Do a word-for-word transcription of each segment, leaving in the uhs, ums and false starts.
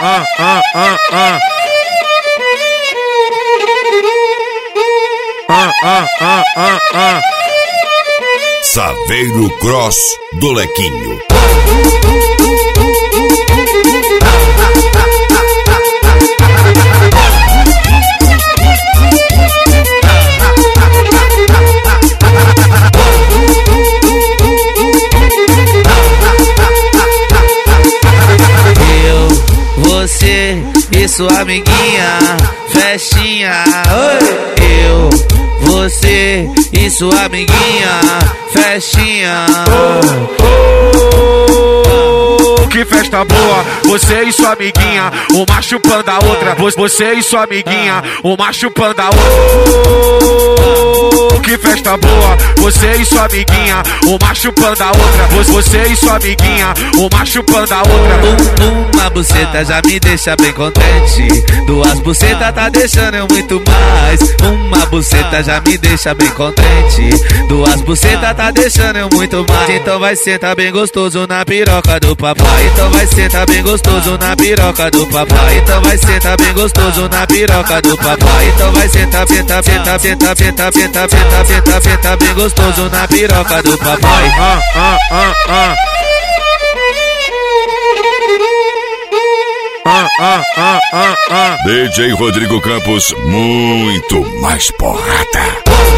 ah, ah, ah, ah. Ah, ah, ah, ah, ah. Saveiro Cross do Lequinho. Eu, você e sua amiguinha, festinha. Oi. Eu, você e sua amiguinha, festinha. Oh, oh, que festa boa, você e sua amiguinha, uma chupando a outra. Você e sua amiguinha, uma chupando a outra. Oh, que festa boa, você e sua amiguinha, uma chupando a outra. Você e sua amiguinha, uma chupando a outra. Uma buceta já me deixa bem contente, duas bucetas tá deixando eu muito mais. Uma buceta já me deixa bem contente, duas bucetas tá deixando eu muito mais. Então vai sentar bem gostoso na piroca do papai. Então vai sentar bem gostoso na piroca do papai. Então vai sentar bem gostoso na piroca do papai. Então vai sentar, sentar, sentar, sentar, sentar, sentar, sentar, sentar, sentar bem gostoso na piroca do papai. Ah, ah, ah, ah. Ah, ah, ah, ah, ah. D J Rodrigo Campos, muito mais porrada.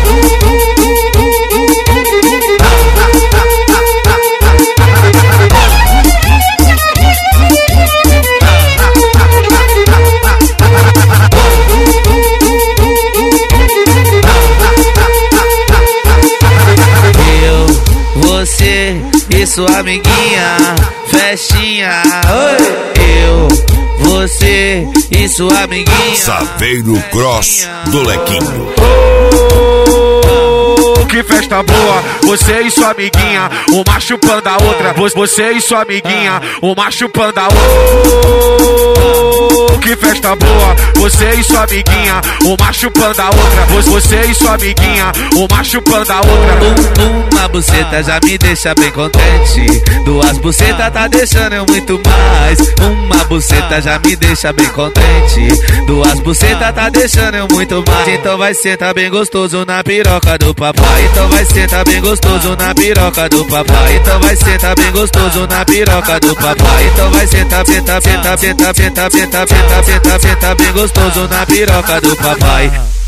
Eu, você e sua amiguinha, festinha. Oi. Eu, você e sua amiguinha, Saveiro Cross do Lequinho. Oh, que festa boa, você e sua amiguinha, uma chupando a outra. Você e sua amiguinha, uma chupando a outra. Oh, que festa boa, você e sua amiguinha, uma chupando a outra. Você e sua amiguinha, uma chupando a outra. Uma buceta já me deixa bem contente, duas bucetas tá deixando eu muito mais. Uma buceta já me deixa bem contente, duas bucetas tá deixando eu muito mais. Então vai sentar bem gostoso na piroca do papai. Então vai sentar bem gostoso na piroca do papai. Então vai sentar bem gostoso na piroca do papai. Então vai sentar, sentar, sentar, sentar, sentar, sentar, sentar, sentar, sentar bem gostoso na piroca do papai.